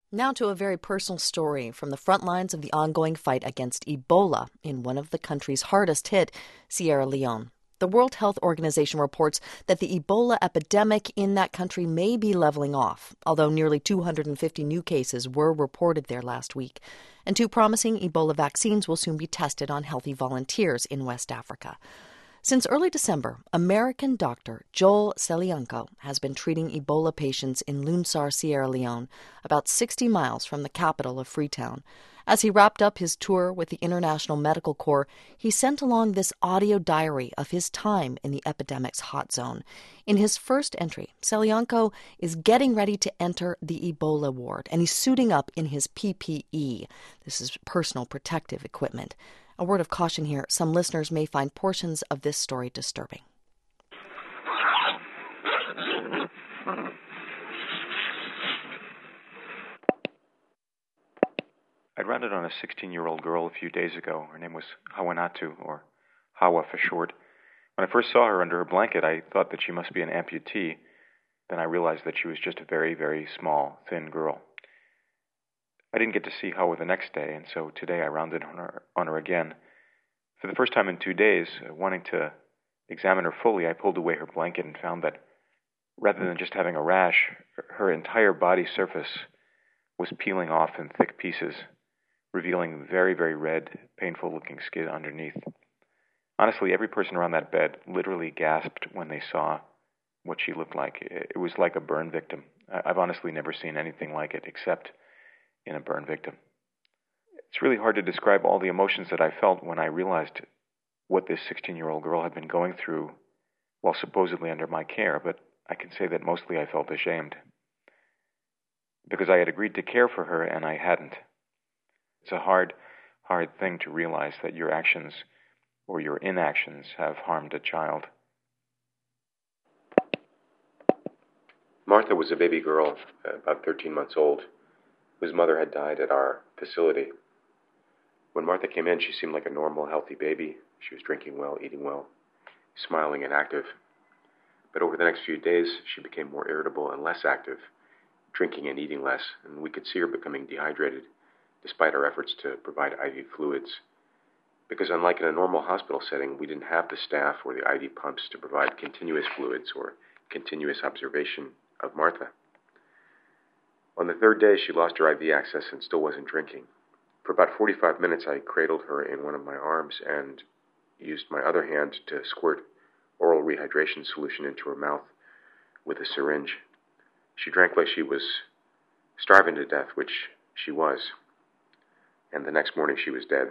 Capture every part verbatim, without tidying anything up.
Now to a very personal story from the front lines of the ongoing fight against Ebola in one of the country's hardest hit, Sierra Leone. The World Health Organization reports that the Ebola epidemic in that country may be leveling off, although nearly two hundred fifty new cases were reported there last week. And two promising Ebola vaccines will soon be tested on healthy volunteers in West Africa. Since early December, American doctor Joel Selianko has been treating Ebola patients in Lunsar, Sierra Leone, about sixty miles from the capital of Freetown. As he wrapped up his tour with the International Medical Corps, he sent along this audio diary of his time in the epidemic's hot zone. In his first entry, Selianko is getting ready to enter the Ebola ward, and he's suiting up in his P P E. This is personal protective equipment. A word of caution here, some listeners may find portions of this story disturbing. I'd rounded on a sixteen-year-old girl a few days ago. Her name was Hawanatu, or Hawa for short. When I first saw her under her blanket, I thought that she must be an amputee. Then I realized that she was just a very, very small, thin girl. I didn't get to see Hawa the next day, and so today I rounded on her, on her again. For the first time in two days, uh, wanting to examine her fully, I pulled away her blanket and found that rather than just having a rash, her entire body surface was peeling off in thick pieces, revealing very, very red, painful-looking skin underneath. Honestly, every person around that bed literally gasped when they saw what she looked like. It was like a burn victim. I've honestly never seen anything like it except in a burn victim. It's really hard to describe all the emotions that I felt when I realized what this sixteen-year-old girl had been going through while supposedly under my care, but I can say that mostly I felt ashamed because I had agreed to care for her and I hadn't. It's a hard, hard thing to realize that your actions or your inactions have harmed a child. Martha was a baby girl, about thirteen months old, whose mother had died at our facility. When Martha came in, she seemed like a normal, healthy baby. She was drinking well, eating well, smiling and active. But over the next few days, she became more irritable and less active, drinking and eating less, and we could see her becoming dehydrated, despite our efforts to provide I V fluids. Because unlike in a normal hospital setting, we didn't have the staff or the I V pumps to provide continuous fluids or continuous observation of Martha. On the third day, she lost her I V access and still wasn't drinking. For about forty-five minutes, I cradled her in one of my arms and used my other hand to squirt oral rehydration solution into her mouth with a syringe. She drank like she was starving to death, which she was. And the next morning, she was dead.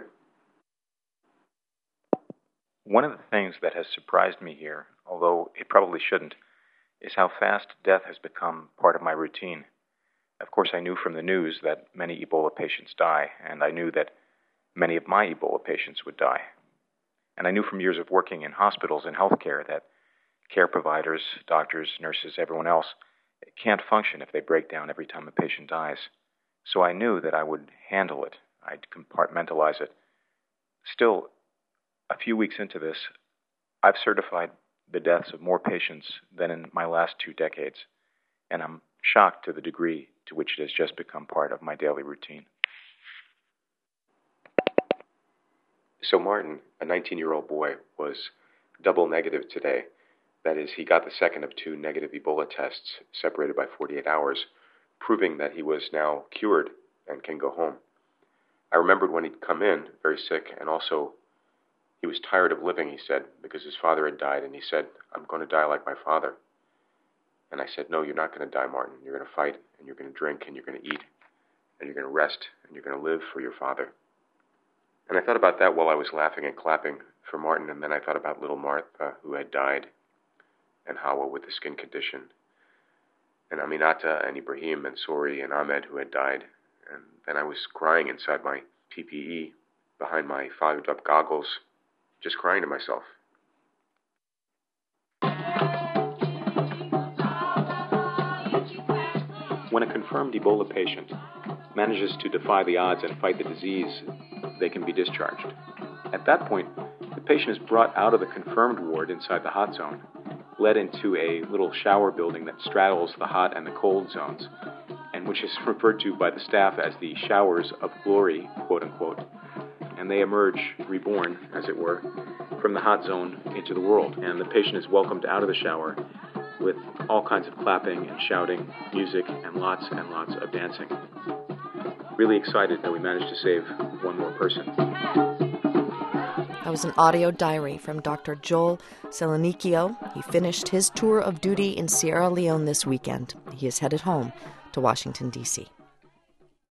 One of the things that has surprised me here, although it probably shouldn't, is how fast death has become part of my routine. Of course, I knew from the news that many Ebola patients die, and I knew that many of my Ebola patients would die. And I knew from years of working in hospitals and healthcare that care providers, doctors, nurses, everyone else can't function if they break down every time a patient dies. So I knew that I would handle it. I'd compartmentalize it. Still, a few weeks into this, I've certified the deaths of more patients than in my last two decades, and I'm shocked to the degree to which it has just become part of my daily routine. So Martin, a nineteen-year-old boy, was double negative today. That is, he got the second of two negative Ebola tests separated by forty-eight hours, proving that he was now cured and can go home. I remembered when he'd come in, very sick, and also he was tired of living, he said, because his father had died, and he said, "I'm going to die like my father." And I said, "No, you're not going to die, Martin. You're going to fight, and you're going to drink, and you're going to eat, and you're going to rest, and you're going to live for your father." And I thought about that while I was laughing and clapping for Martin, and then I thought about little Martha, who had died, and Hawa with the skin condition, and Aminata and Ibrahim and Sori and Ahmed, who had died. And then I was crying inside my P P E, behind my fogged-up goggles, just crying to myself. When a confirmed Ebola patient manages to defy the odds and fight the disease, they can be discharged. At that point, the patient is brought out of the confirmed ward inside the hot zone, led into a little shower building that straddles the hot and the cold zones, and which is referred to by the staff as the showers of glory, quote unquote. And they emerge, reborn, as it were, from the hot zone into the world. And the patient is welcomed out of the shower with all kinds of clapping and shouting, music, and lots and lots of dancing. Really excited that we managed to save one more person. That was an audio diary from Doctor Joel Selenikio. He finished his tour of duty in Sierra Leone this weekend. He is headed home to Washington, D C